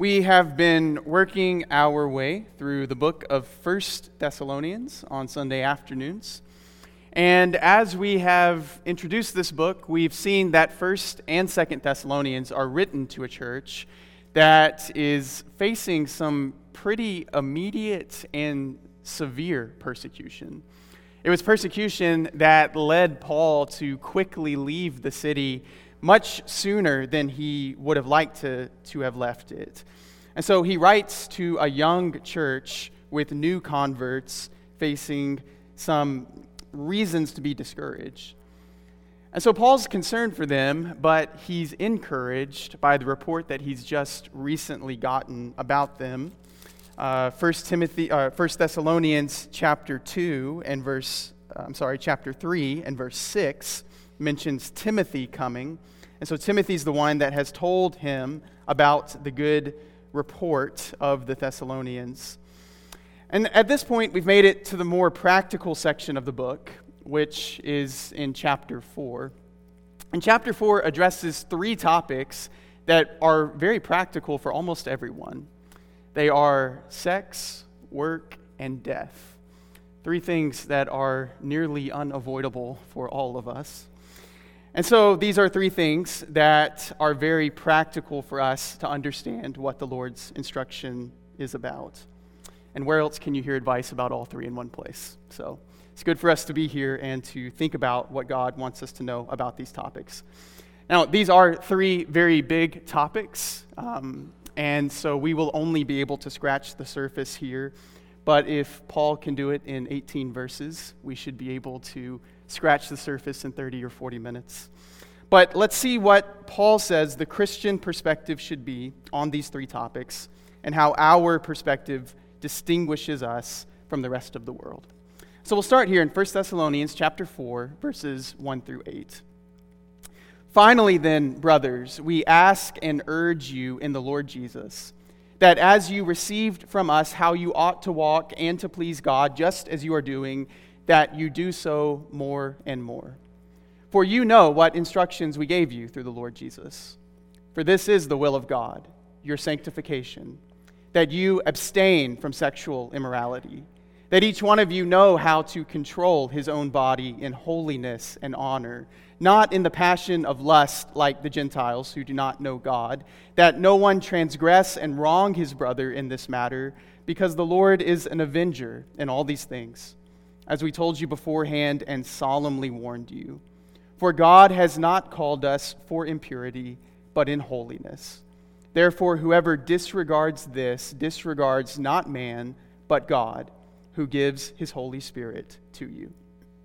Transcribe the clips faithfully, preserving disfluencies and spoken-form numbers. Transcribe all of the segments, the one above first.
We have been working our way through the book of First Thessalonians on Sunday afternoons. And as we have introduced this book, we've seen that First and Second Thessalonians are written to a church that is facing some pretty immediate and severe persecution. It was persecution that led Paul to quickly leave the city much sooner than he would have liked to, to have left it. And so he writes to a young church with new converts facing some reasons to be discouraged. And so Paul's concerned for them, but he's encouraged by the report that he's just recently gotten about them. Uh, First Timothy, uh, First Thessalonians chapter two and verse, uh, I'm sorry, chapter three and verse six mentions Timothy coming. And so Timothy's the one that has told him about the good report of the Thessalonians. And at this point, we've made it to the more practical section of the book, which is in chapter four. And chapter four addresses three topics that are very practical for almost everyone. They are sex, work, and death. Three things that are nearly unavoidable for all of us. And so these are three things that are very practical for us to understand what the Lord's instruction is about. And where else can you hear advice about all three in one place? So it's good for us to be here and to think about what God wants us to know about these topics. Now, these are three very big topics, um, and so we will only be able to scratch the surface here. But if Paul can do it in eighteen verses, we should be able to scratch the surface in thirty or forty minutes. But let's see what Paul says the Christian perspective should be on these three topics and how our perspective distinguishes us from the rest of the world. So we'll start here in First Thessalonians chapter four, verses one through eight. Finally then, brothers, we ask and urge you in the Lord Jesus, that as you received from us how you ought to walk and to please God, just as you are doing, that you do so more and more. For you know what instructions we gave you through the Lord Jesus. For this is the will of God, your sanctification, that you abstain from sexual immorality, that each one of you know how to control his own body in holiness and honor, not in the passion of lust like the Gentiles who do not know God, that no one transgress and wrong his brother in this matter, because the Lord is an avenger in all these things, as we told you beforehand and solemnly warned you. For God has not called us for impurity, but in holiness. Therefore, whoever disregards this disregards not man, but God, who gives his Holy Spirit to you.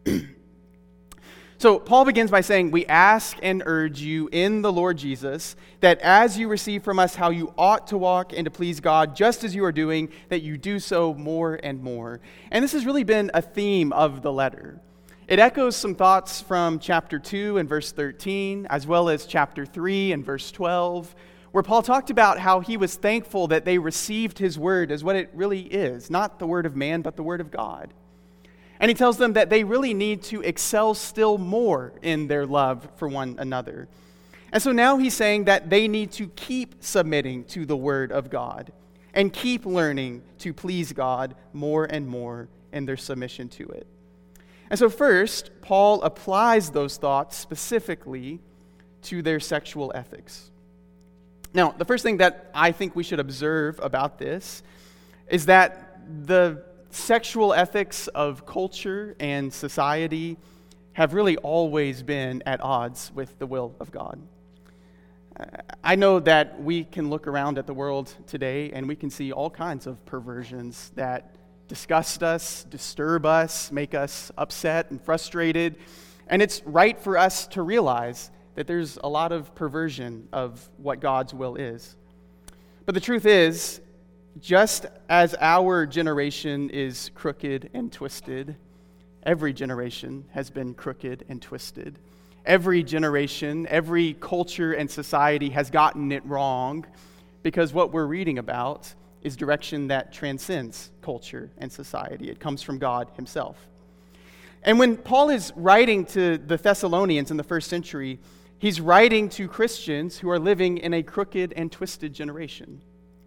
So Paul begins by saying, we ask and urge you in the Lord Jesus, that as you receive from us how you ought to walk and to please God, just as you are doing, that you do so more and more. And this has really been a theme of the letter. It echoes some thoughts from chapter two and verse thirteen, as well as chapter three and verse twelve, where Paul talked about how he was thankful that they received his word as what it really is, not the word of man, but the word of God. And he tells them that they really need to excel still more in their love for one another. And so now he's saying that they need to keep submitting to the word of God and keep learning to please God more and more in their submission to it. And so first, Paul applies those thoughts specifically to their sexual ethics. Now, the first thing that I think we should observe about this is that the sexual ethics of culture and society have really always been at odds with the will of God. I know that we can look around at the world today and we can see all kinds of perversions that disgust us, disturb us, make us upset and frustrated. And it's right for us to realize that there's a lot of perversion of what God's will is. But the truth is, just as our generation is crooked and twisted, every generation has been crooked and twisted. Every generation, every culture and society has gotten it wrong, because what we're reading about is direction that transcends culture and society. It comes from God himself. And when Paul is writing to the Thessalonians in the first century, he's writing to Christians who are living in a crooked and twisted generation.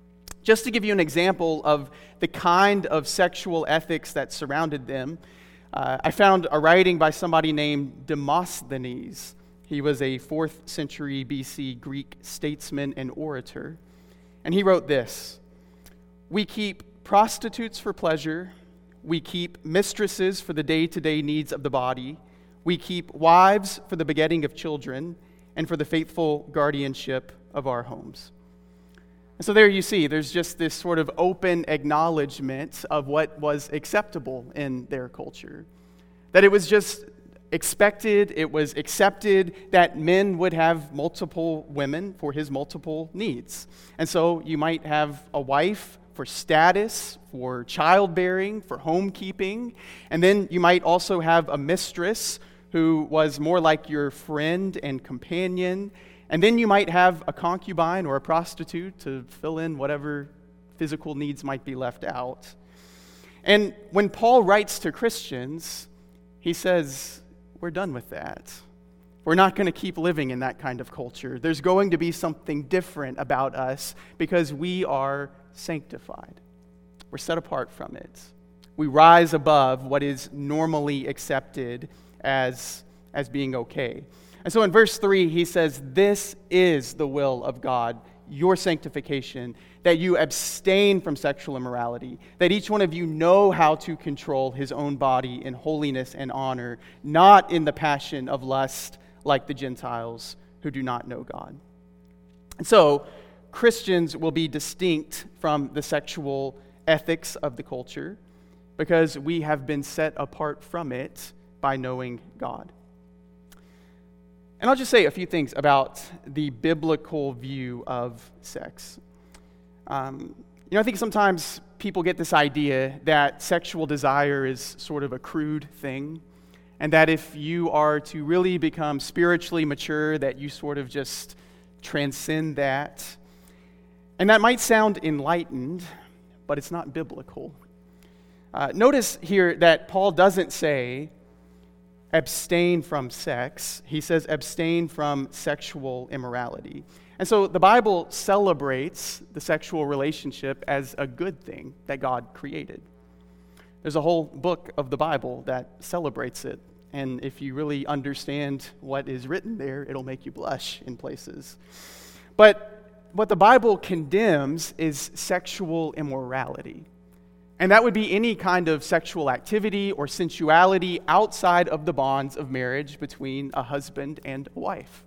Just to give you an example of the kind of sexual ethics that surrounded them, uh, I found a writing by somebody named Demosthenes. He was a fourth century B C Greek statesman and orator. And he wrote this: "We keep prostitutes for pleasure. We keep mistresses for the day-to-day needs of the body. We keep wives for the begetting of children and for the faithful guardianship of our homes." And so there you see, there's just this sort of open acknowledgement of what was acceptable in their culture. That it was just expected, it was accepted that men would have multiple women for his multiple needs. And so you might have a wife for status, for childbearing, for homekeeping, and then you might also have a mistress who was more like your friend and companion, and then you might have a concubine or a prostitute to fill in whatever physical needs might be left out. And when Paul writes to Christians, he says, we're done with that. We're not going to keep living in that kind of culture. There's going to be something different about us because we are sanctified. We're set apart from it. We rise above what is normally accepted as, as being okay. And so in verse three, he says, "This is the will of God, your sanctification, that you abstain from sexual immorality, that each one of you know how to control his own body in holiness and honor, not in the passion of lust like the Gentiles who do not know God." And so Christians will be distinct from the sexual ethics of the culture because we have been set apart from it by knowing God. And I'll just say a few things about the biblical view of sex. Um, you know, I think sometimes people get this idea that sexual desire is sort of a crude thing, and that if you are to really become spiritually mature, that you sort of just transcend that. And that might sound enlightened, but it's not biblical. Uh, notice here that Paul doesn't say, abstain from sex. He says abstain from sexual immorality. And so the Bible celebrates the sexual relationship as a good thing that God created. There's a whole book of the Bible that celebrates it. And if you really understand what is written there, it'll make you blush in places. But what the Bible condemns is sexual immorality. And that would be any kind of sexual activity or sensuality outside of the bonds of marriage between a husband and a wife.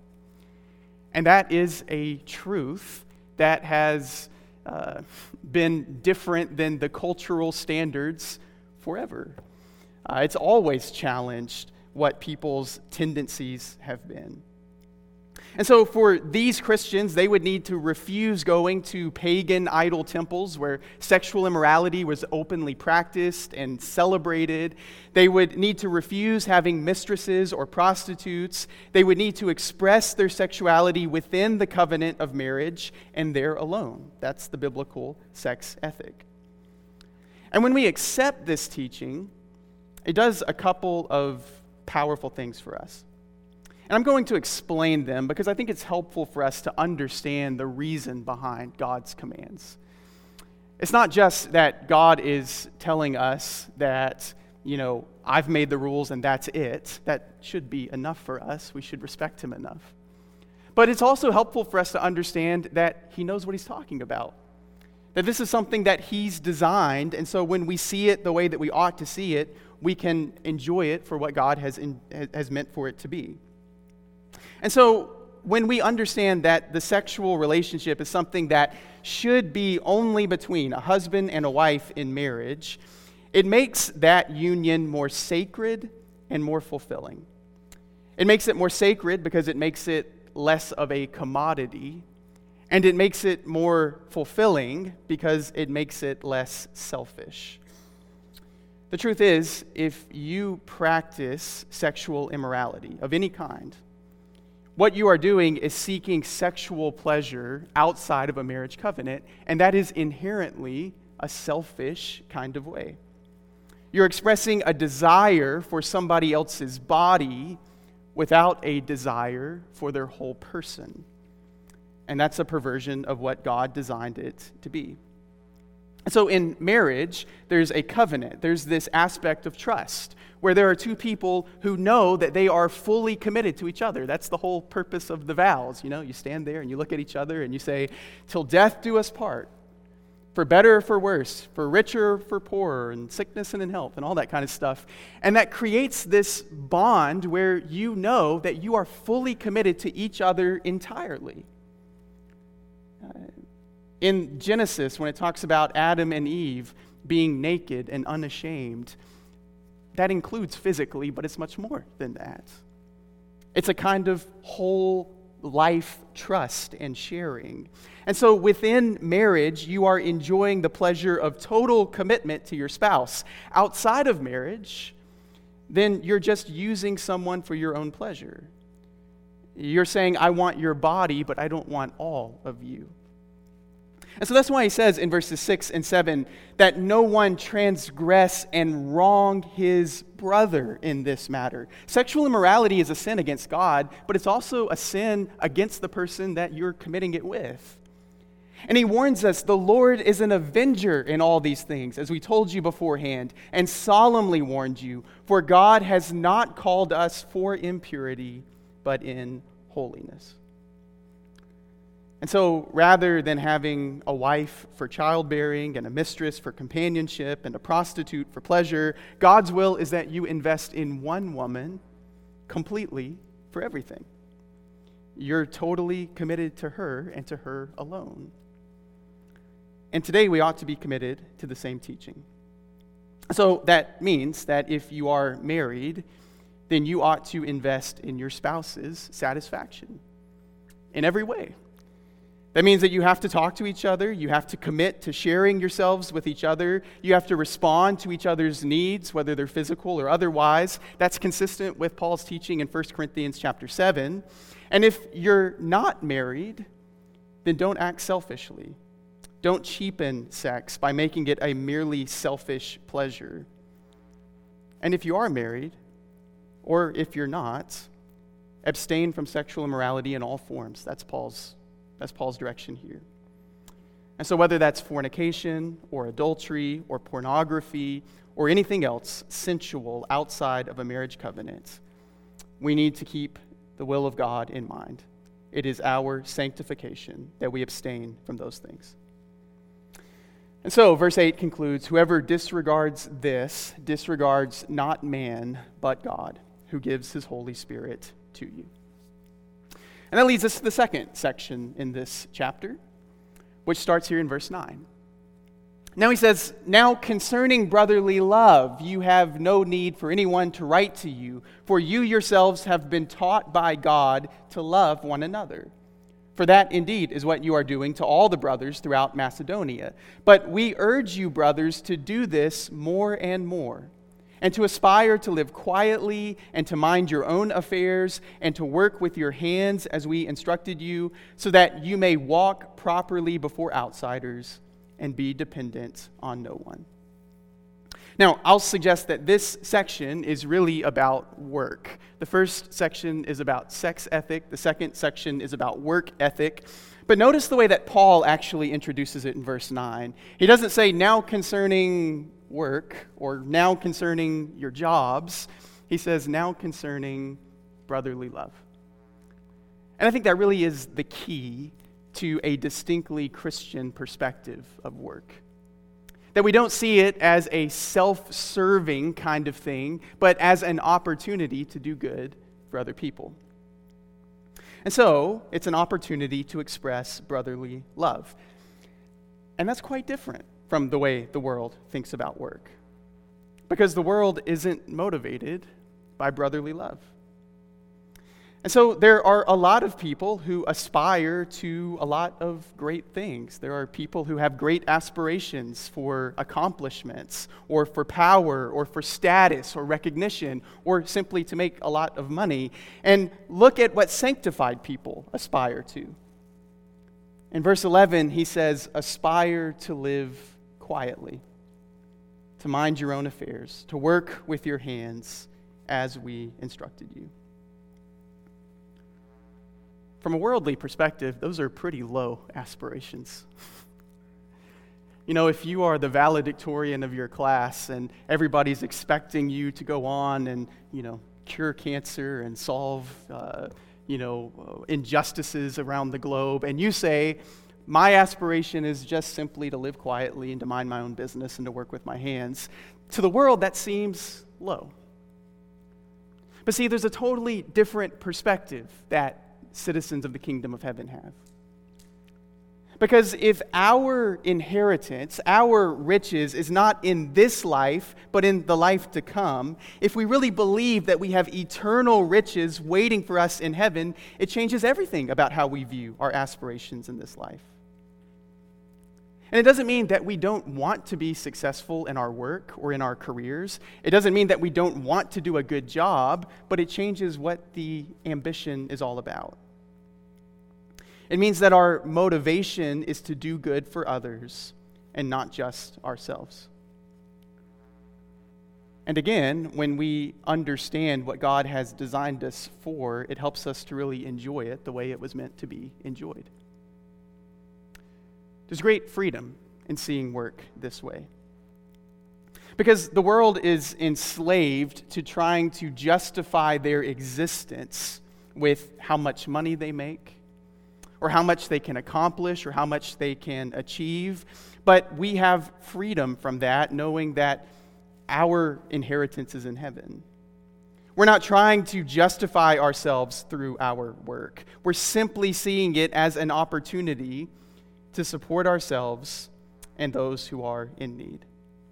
And that is a truth that has uh, been different than the cultural standards forever. Uh, it's always challenged what people's tendencies have been. And so for these Christians, they would need to refuse going to pagan idol temples where sexual immorality was openly practiced and celebrated. They would need to refuse having mistresses or prostitutes. They would need to express their sexuality within the covenant of marriage and there alone. That's the biblical sex ethic. And when we accept this teaching, it does a couple of powerful things for us. And I'm going to explain them because I think it's helpful for us to understand the reason behind God's commands. It's not just that God is telling us that, you know, I've made the rules and that's it. That should be enough for us. We should respect him enough. But it's also helpful for us to understand that he knows what he's talking about. That this is something that he's designed, and so when we see it the way that we ought to see it, we can enjoy it for what God has in, has meant for it to be. And so when we understand that the sexual relationship is something that should be only between a husband and a wife in marriage, it makes that union more sacred and more fulfilling. It makes it more sacred because it makes it less of a commodity, and it makes it more fulfilling because it makes it less selfish. The truth is, if you practice sexual immorality of any kind, what you are doing is seeking sexual pleasure outside of a marriage covenant, and that is inherently a selfish kind of way. You're expressing a desire for somebody else's body without a desire for their whole person. And that's a perversion of what God designed it to be. So in marriage, there's a covenant. There's this aspect of trust where there are two people who know that they are fully committed to each other. That's the whole purpose of the vows. You know, you stand there and you look at each other and you say, "Till death do us part, for better or for worse, for richer or for poorer, and sickness and in health," and all that kind of stuff. And that creates this bond where you know that you are fully committed to each other entirely. Uh, In Genesis, when it talks about Adam and Eve being naked and unashamed, that includes physically, but it's much more than that. It's a kind of whole life trust and sharing. And so within marriage, you are enjoying the pleasure of total commitment to your spouse. Outside of marriage, then you're just using someone for your own pleasure. You're saying, "I want your body, but I don't want all of you." And so that's why he says in verses six and seven that no one transgress and wrong his brother in this matter. Sexual immorality is a sin against God, but it's also a sin against the person that you're committing it with. And he warns us, the Lord is an avenger in all these things, as we told you beforehand, and solemnly warned you, for God has not called us for impurity, but in holiness. And so rather than having a wife for childbearing and a mistress for companionship and a prostitute for pleasure, God's will is that you invest in one woman completely for everything. You're totally committed to her and to her alone. And today we ought to be committed to the same teaching. So that means that if you are married, then you ought to invest in your spouse's satisfaction in every way. That means that you have to talk to each other, you have to commit to sharing yourselves with each other, you have to respond to each other's needs, whether they're physical or otherwise. That's consistent with Paul's teaching in First Corinthians chapter seven. And if you're not married, then don't act selfishly. Don't cheapen sex by making it a merely selfish pleasure. And if you are married, or if you're not, abstain from sexual immorality in all forms. That's Paul's That's Paul's direction here. And so whether that's fornication or adultery or pornography or anything else sensual outside of a marriage covenant, we need to keep the will of God in mind. It is our sanctification that we abstain from those things. And so verse eight concludes, "Whoever disregards this disregards not man, but God, who gives his Holy Spirit to you." And that leads us to the second section in this chapter, which starts here in verse nine. Now he says, "Now concerning brotherly love, you have no need for anyone to write to you, for you yourselves have been taught by God to love one another. For that indeed is what you are doing to all the brothers throughout Macedonia. But we urge you, brothers, to do this more and more, and to aspire to live quietly, and to mind your own affairs, and to work with your hands as we instructed you, so that you may walk properly before outsiders and be dependent on no one." Now, I'll suggest that this section is really about work. The first section is about sex ethic. The second section is about work ethic. But notice the way that Paul actually introduces it in verse nine. He doesn't say, "Now concerning work," or "now concerning your jobs." He says, "Now concerning brotherly love." And I think that really is the key to a distinctly Christian perspective of work. That we don't see it as a self-serving kind of thing, but as an opportunity to do good for other people. And so, it's an opportunity to express brotherly love. And that's quite different from the way the world thinks about work. Because the world isn't motivated by brotherly love. And so there are a lot of people who aspire to a lot of great things. There are people who have great aspirations for accomplishments, or for power, or for status, or recognition, or simply to make a lot of money. And look at what sanctified people aspire to. In verse eleven, he says, "Aspire to live quietly, to mind your own affairs, to work with your hands as we instructed you." From a worldly perspective, those are pretty low aspirations. You know, if you are the valedictorian of your class and everybody's expecting you to go on and, you know, cure cancer and solve, uh, you know, injustices around the globe, and you say, my aspiration is just simply to live quietly and to mind my own business and to work with my hands, to the world that seems low. But see, there's a totally different perspective that citizens of the kingdom of heaven have. Because if our inheritance, our riches is not in this life, but in the life to come, if we really believe that we have eternal riches waiting for us in heaven, it changes everything about how we view our aspirations in this life. And it doesn't mean that we don't want to be successful in our work or in our careers. It doesn't mean that we don't want to do a good job, but it changes what the ambition is all about. It means that our motivation is to do good for others and not just ourselves. And again, when we understand what God has designed us for, it helps us to really enjoy it the way it was meant to be enjoyed. There's great freedom in seeing work this way. Because the world is enslaved to trying to justify their existence with how much money they make, or how much they can accomplish, or how much they can achieve. But we have freedom from that, knowing that our inheritance is in heaven. We're not trying to justify ourselves through our work. We're simply seeing it as an opportunity to support ourselves and those who are in need.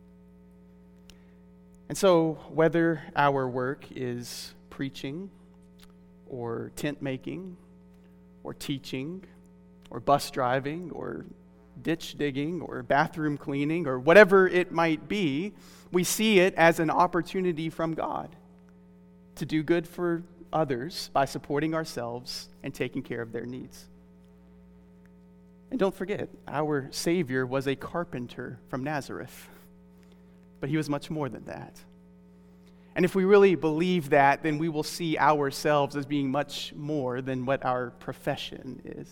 And so, whether our work is preaching, or tent making, or teaching, or bus driving, or ditch digging, or bathroom cleaning, or whatever it might be, we see it as an opportunity from God to do good for others by supporting ourselves and taking care of their needs. And don't forget, our Savior was a carpenter from Nazareth, but he was much more than that. And if we really believe that, then we will see ourselves as being much more than what our profession is.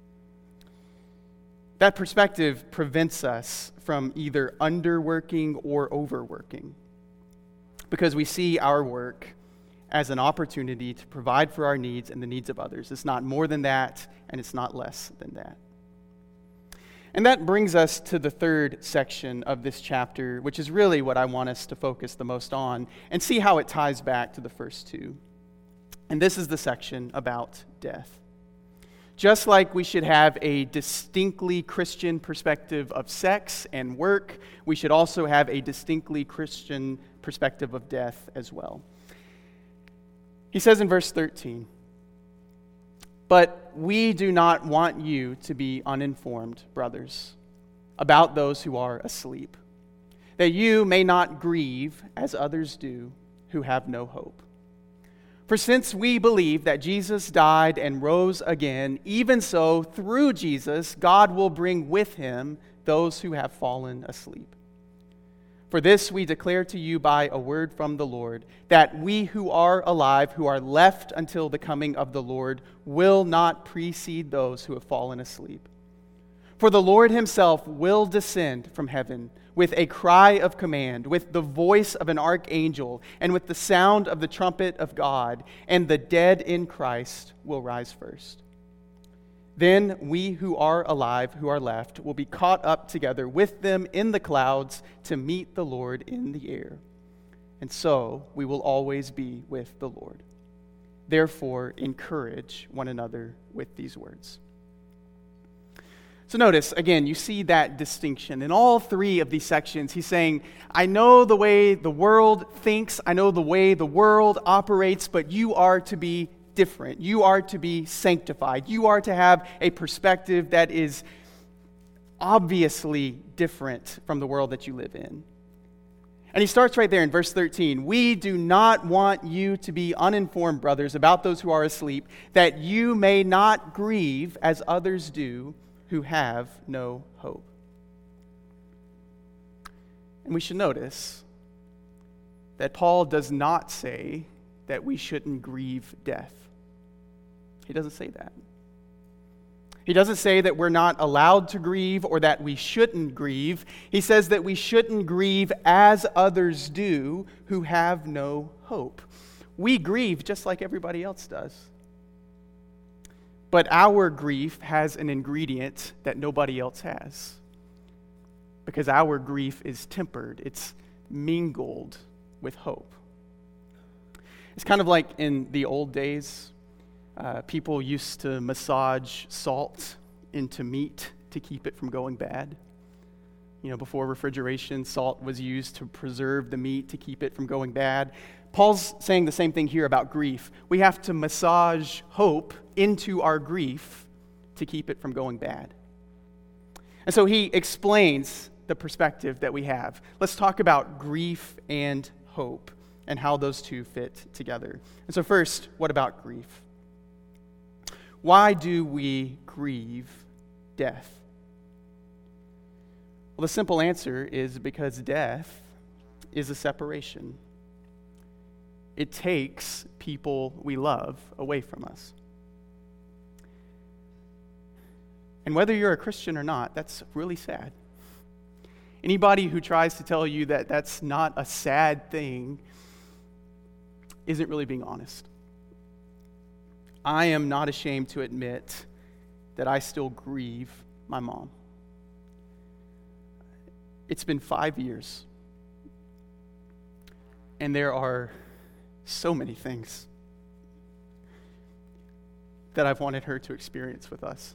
That perspective prevents us from either underworking or overworking, because we see our work as an opportunity to provide for our needs and the needs of others. It's not more than that, and it's not less than that. And that brings us to the third section of this chapter, which is really what I want us to focus the most on and see how it ties back to the first two. And this is the section about death. Just like we should have a distinctly Christian perspective of sex and work, we should also have a distinctly Christian perspective of death as well. He says in verse thirteen, "But we do not want you to be uninformed, brothers, about those who are asleep, that you may not grieve as others do who have no hope. For since we believe that Jesus died and rose again, even so, through Jesus, God will bring with him those who have fallen asleep. For this we declare to you by a word from the Lord, that we who are alive, who are left until the coming of the Lord, will not precede those who have fallen asleep. For the Lord himself will descend from heaven with a cry of command, with the voice of an archangel, and with the sound of the trumpet of God, and the dead in Christ will rise first. Then we who are alive, who are left, will be caught up together with them in the clouds to meet the Lord in the air. And so we will always be with the Lord. Therefore, encourage one another with these words." So notice, again, you see that distinction. In all three of these sections, he's saying, I know the way the world thinks, I know the way the world operates, but you are to be different. You are to be sanctified. You are to have a perspective that is obviously different from the world that you live in. And he starts right there in verse thirteen. "We do not want you to be uninformed, brothers, about those who are asleep, that you may not grieve as others do who have no hope." And we should notice that Paul does not say that we shouldn't grieve death. He doesn't say that. He doesn't say that we're not allowed to grieve or that we shouldn't grieve. He says that we shouldn't grieve as others do who have no hope. We grieve just like everybody else does. But our grief has an ingredient that nobody else has. Because our grief is tempered, it's mingled with hope. It's kind of like in the old days, uh, people used to massage salt into meat to keep it from going bad. You know, before refrigeration, salt was used to preserve the meat, to keep it from going bad. Paul's saying the same thing here about grief. We have to massage hope into our grief to keep it from going bad. And so he explains the perspective that we have. Let's talk about grief and hope and how those two fit together. And so first, what about grief? Why do we grieve death? Well, the simple answer is because death is a separation. It takes people we love away from us. And whether you're a Christian or not, that's really sad. Anybody who tries to tell you that that's not a sad thing isn't really being honest. I am not ashamed to admit that I still grieve my mom. It's been five years, and there are so many things that I've wanted her to experience with us.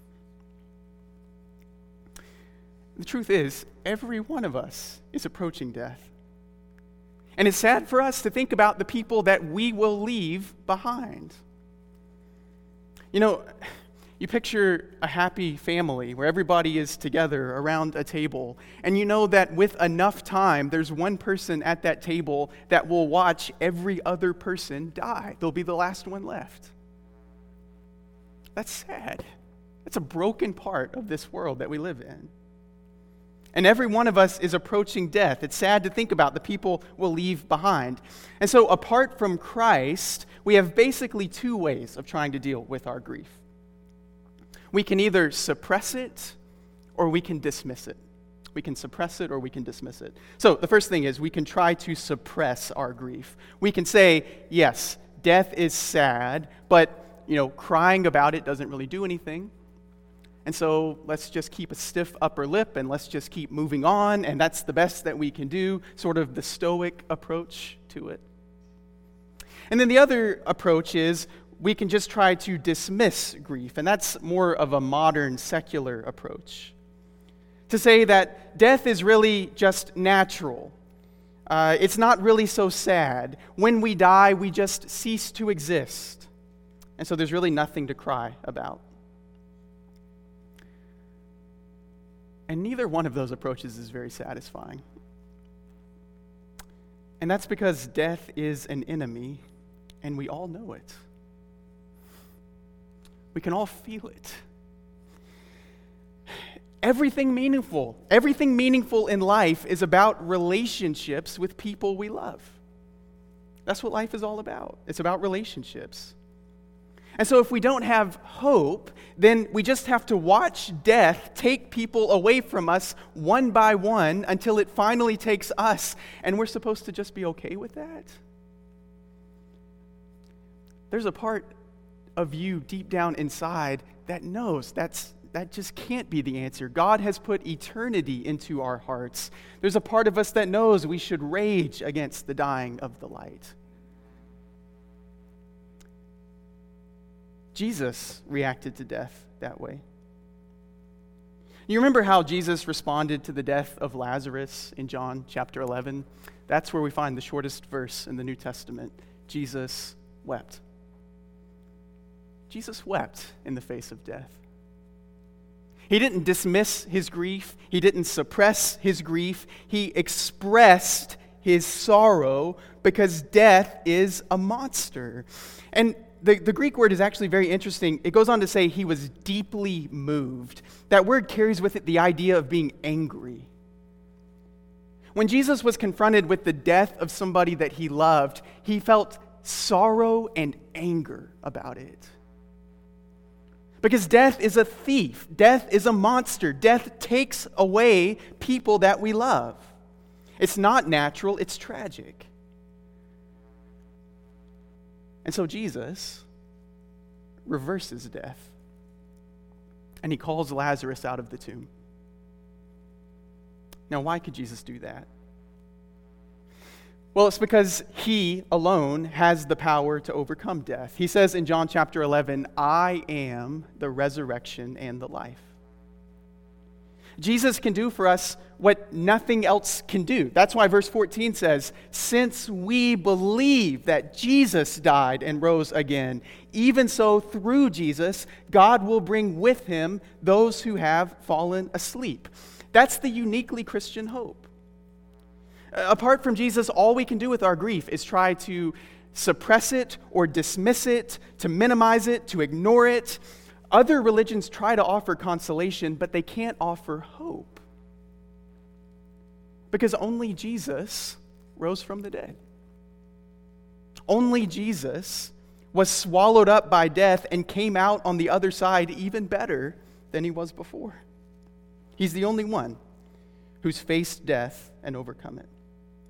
The truth is, every one of us is approaching death. And it's sad for us to think about the people that we will leave behind. You know, you picture a happy family where everybody is together around a table, and you know that with enough time, there's one person at that table that will watch every other person die. They'll be the last one left. That's sad. That's a broken part of this world that we live in. And every one of us is approaching death. It's sad to think about the people we'll leave behind. And so apart from Christ, we have basically two ways of trying to deal with our grief. We can either suppress it or we can dismiss it. We can suppress it or we can dismiss it. So the first thing is we can try to suppress our grief. We can say, yes, death is sad, but you know, crying about it doesn't really do anything. And so let's just keep a stiff upper lip and let's just keep moving on, and that's the best that we can do, sort of the stoic approach to it. And then the other approach is we can just try to dismiss grief, and that's more of a modern secular approach. To say that death is really just natural. Uh, it's not really so sad. When we die, we just cease to exist. And so there's really nothing to cry about. And neither one of those approaches is very satisfying. And that's because death is an enemy, and we all know it. We can all feel it. Everything meaningful, everything meaningful in life is about relationships with people we love. That's what life is all about. It's about relationships. And so if we don't have hope, then we just have to watch death take people away from us one by one until it finally takes us, and we're supposed to just be okay with that? There's a part of you deep down inside that knows that's that just can't be the answer. God has put eternity into our hearts. There's a part of us that knows we should rage against the dying of the light. Jesus reacted to death that way. You remember how Jesus responded to the death of Lazarus in John chapter eleven? That's where we find the shortest verse in the New Testament. Jesus wept. Jesus wept in the face of death. He didn't dismiss his grief. He didn't suppress his grief. He expressed his sorrow because death is a monster. And The, the Greek word is actually very interesting. It goes on to say he was deeply moved. That word carries with it the idea of being angry. When Jesus was confronted with the death of somebody that he loved, he felt sorrow and anger about it. Because death is a thief. Death is a monster. Death takes away people that we love. It's not natural, it's tragic. And so Jesus reverses death. And he calls Lazarus out of the tomb. Now, why could Jesus do that? Well, it's because he alone has the power to overcome death. He says in John chapter eleven, I am the resurrection and the life. Jesus can do for us what nothing else can do. That's why verse fourteen says, since we believe that Jesus died and rose again, even so through Jesus, God will bring with him those who have fallen asleep. That's the uniquely Christian hope. Apart from Jesus, all we can do with our grief is try to suppress it or dismiss it, to minimize it, to ignore it. Other religions try to offer consolation, but they can't offer hope. Because only Jesus rose from the dead. Only Jesus was swallowed up by death and came out on the other side even better than he was before. He's the only one who's faced death and overcome it.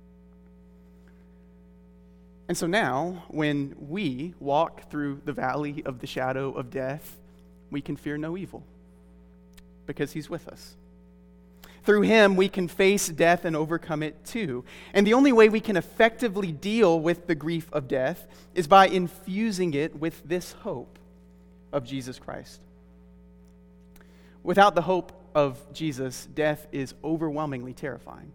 And so now, when we walk through the valley of the shadow of death, we can fear no evil because he's with us. Through him, we can face death and overcome it too. And the only way we can effectively deal with the grief of death is by infusing it with this hope of Jesus Christ. Without the hope of Jesus, death is overwhelmingly terrifying.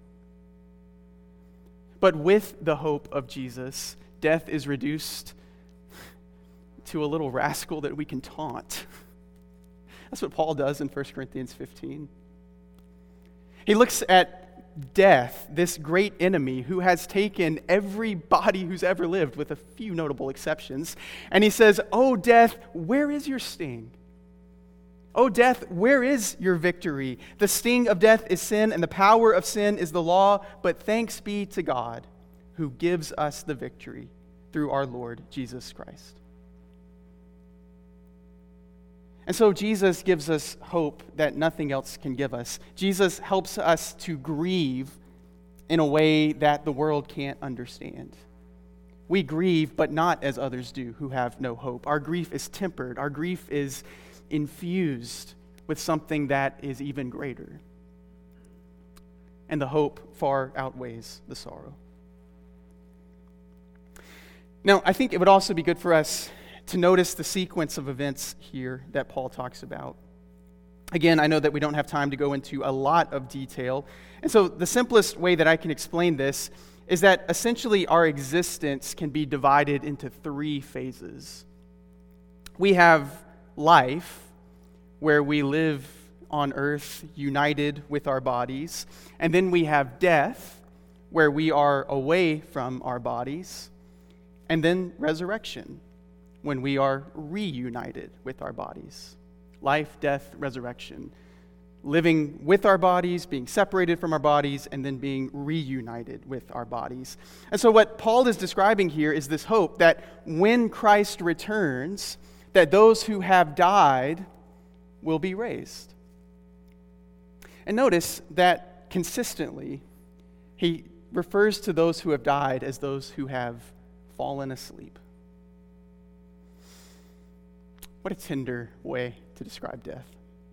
But with the hope of Jesus, death is reduced to a little rascal that we can taunt. That's what Paul does in First Corinthians fifteen. He looks at death, this great enemy who has taken everybody who's ever lived, with a few notable exceptions, and he says, "Oh, death, where is your sting? Oh, death, where is your victory? The sting of death is sin, and the power of sin is the law, but thanks be to God who gives us the victory through our Lord Jesus Christ." And so Jesus gives us hope that nothing else can give us. Jesus helps us to grieve in a way that the world can't understand. We grieve, but not as others do who have no hope. Our grief is tempered. Our grief is infused with something that is even greater. And the hope far outweighs the sorrow. Now, I think it would also be good for us to notice the sequence of events here that Paul talks about. Again, I know that we don't have time to go into a lot of detail. And so the simplest way that I can explain this is that essentially our existence can be divided into three phases. We have life, where we live on earth united with our bodies. And then we have death, where we are away from our bodies. And then resurrection, when we are reunited with our bodies. Life, death, resurrection. Living with our bodies, being separated from our bodies, and then being reunited with our bodies. And so what Paul is describing here is this hope that when Christ returns, that those who have died will be raised. And notice that consistently, he refers to those who have died as those who have fallen asleep. What a tender way to describe death.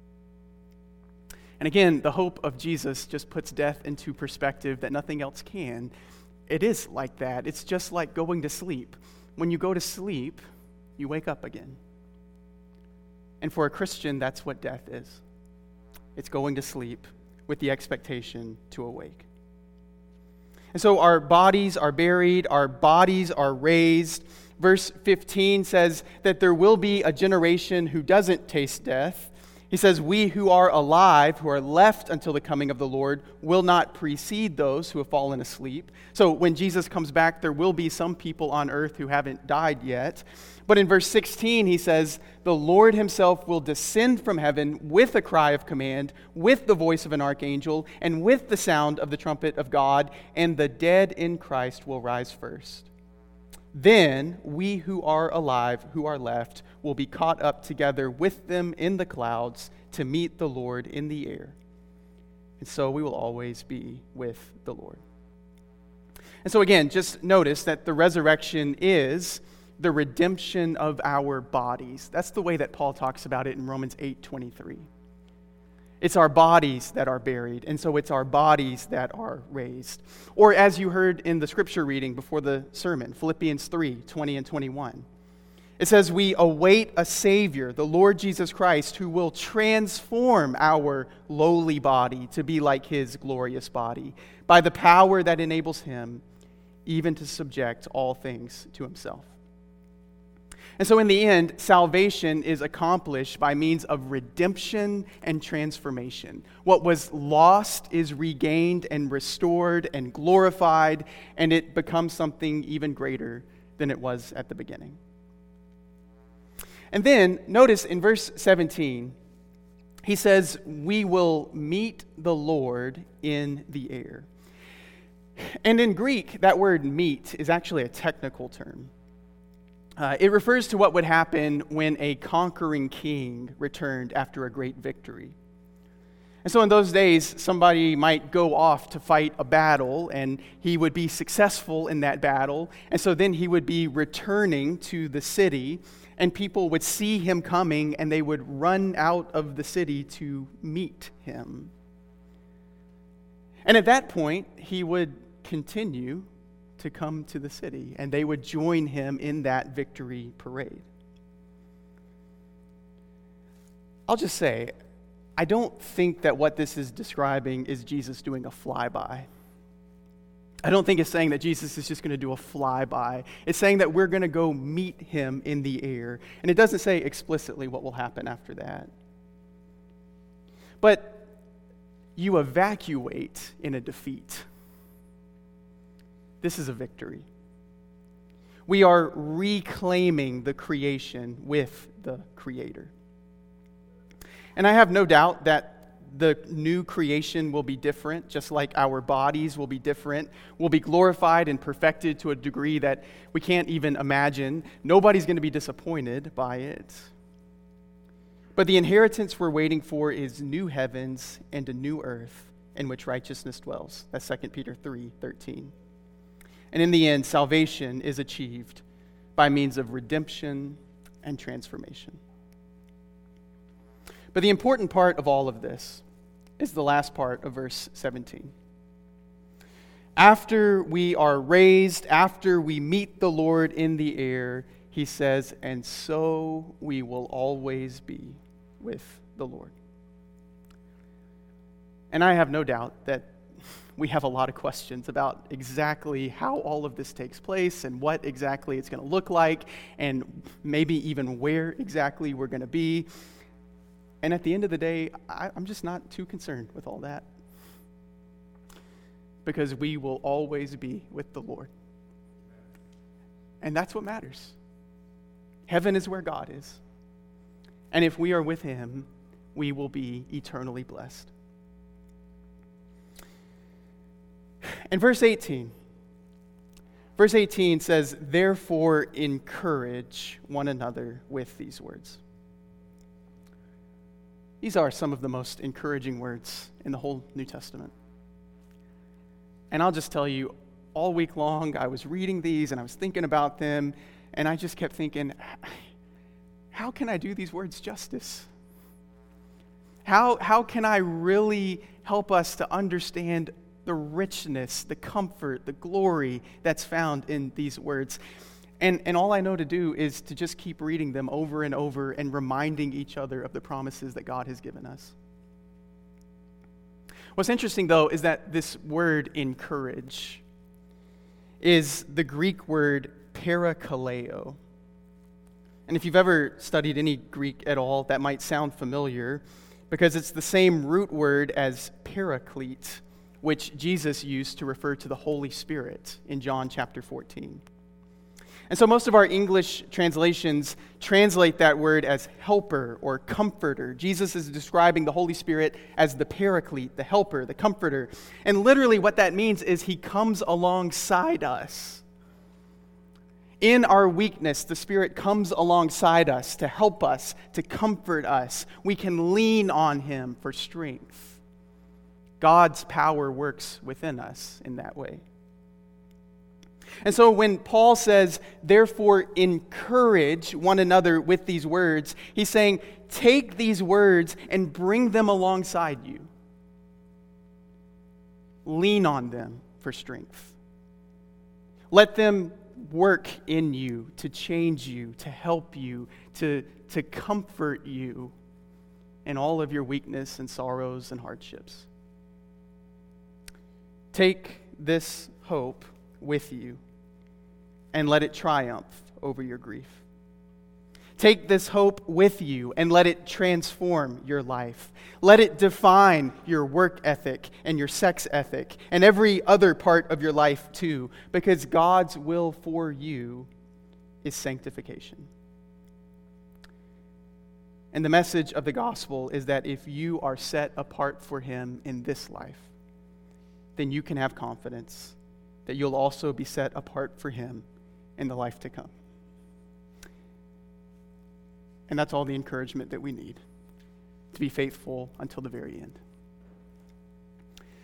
And again, the hope of Jesus just puts death into perspective that nothing else can. It is like that. It's just like going to sleep. When you go to sleep, you wake up again. And for a Christian, that's what death is. It's going to sleep with the expectation to awake. And so our bodies are buried, our bodies are raised. Verse fifteen says that there will be a generation who doesn't taste death. He says, we who are alive, who are left until the coming of the Lord, will not precede those who have fallen asleep. So when Jesus comes back, there will be some people on earth who haven't died yet. But in verse sixteen, he says, the Lord himself will descend from heaven with a cry of command, with the voice of an archangel, and with the sound of the trumpet of God, and the dead in Christ will rise first. Then we who are alive, who are left, will be caught up together with them in the clouds to meet the Lord in the air. And so we will always be with the Lord. And so again, just notice that the resurrection is the redemption of our bodies. That's the way that Paul talks about it in Romans eight twenty-three. It's our bodies that are buried, and so it's our bodies that are raised. Or as you heard in the scripture reading before the sermon, Philippians three twenty and twenty-one. It says, we await a Savior, the Lord Jesus Christ, who will transform our lowly body to be like His glorious body by the power that enables Him even to subject all things to Himself. And so in the end, salvation is accomplished by means of redemption and transformation. What was lost is regained and restored and glorified, and it becomes something even greater than it was at the beginning. And then, notice in verse seventeen, he says, we will meet the Lord in the air. And in Greek, that word meet is actually a technical term. Uh, it refers to what would happen when a conquering king returned after a great victory. And so in those days, somebody might go off to fight a battle, and he would be successful in that battle. And so then he would be returning to the city, and people would see him coming, and they would run out of the city to meet him. And at that point, he would continue to come to the city, and they would join him in that victory parade. I'll just say, I don't think that what this is describing is Jesus doing a flyby. I don't think it's saying that Jesus is just going to do a flyby. It's saying that we're going to go meet him in the air. And it doesn't say explicitly what will happen after that. But you evacuate in a defeat. This is a victory. We are reclaiming the creation with the Creator. And I have no doubt that the new creation will be different, just like our bodies will be different. We'll be glorified and perfected to a degree that we can't even imagine. Nobody's going to be disappointed by it. But the inheritance we're waiting for is new heavens and a new earth in which righteousness dwells. That's Second Peter three thirteen. And in the end, salvation is achieved by means of redemption and transformation. But the important part of all of this is the last part of verse seventeen. After we are raised, after we meet the Lord in the air, he says, and so we will always be with the Lord. And I have no doubt that we have a lot of questions about exactly how all of this takes place and what exactly it's going to look like and maybe even where exactly we're going to be. And at the end of the day, I, I'm just not too concerned with all that. Because we will always be with the Lord. And that's what matters. Heaven is where God is. And if we are with him, we will be eternally blessed. And verse eighteen. Verse eighteen says, therefore encourage one another with these words. These are some of the most encouraging words in the whole New Testament. And I'll just tell you, all week long I was reading these and I was thinking about them, and I just kept thinking, how can I do these words justice? How, how can I really help us to understand the richness, the comfort, the glory that's found in these words? And, and all I know to do is to just keep reading them over and over and reminding each other of the promises that God has given us. What's interesting, though, is that this word encourage is the Greek word parakaleo. And if you've ever studied any Greek at all, that might sound familiar because it's the same root word as paraclete, which Jesus used to refer to the Holy Spirit in John chapter fourteen. And so most of our English translations translate that word as helper or comforter. Jesus is describing the Holy Spirit as the paraclete, the helper, the comforter. And literally what that means is he comes alongside us. In our weakness, the Spirit comes alongside us to help us, to comfort us. We can lean on Him for strength. God's power works within us in that way. And so when Paul says, therefore encourage one another with these words, he's saying, take these words and bring them alongside you. Lean on them for strength. Let them work in you to change you, to help you, to, to comfort you in all of your weakness and sorrows and hardships. Take this hope with you and let it triumph over your grief. Take this hope with you and let it transform your life. Let it define your work ethic and your sex ethic and every other part of your life too, because God's will for you is sanctification. And the message of the gospel is that if you are set apart for Him in this life, then you can have confidence that you'll also be set apart for Him in the life to come. And that's all the encouragement that we need to be faithful until the very end.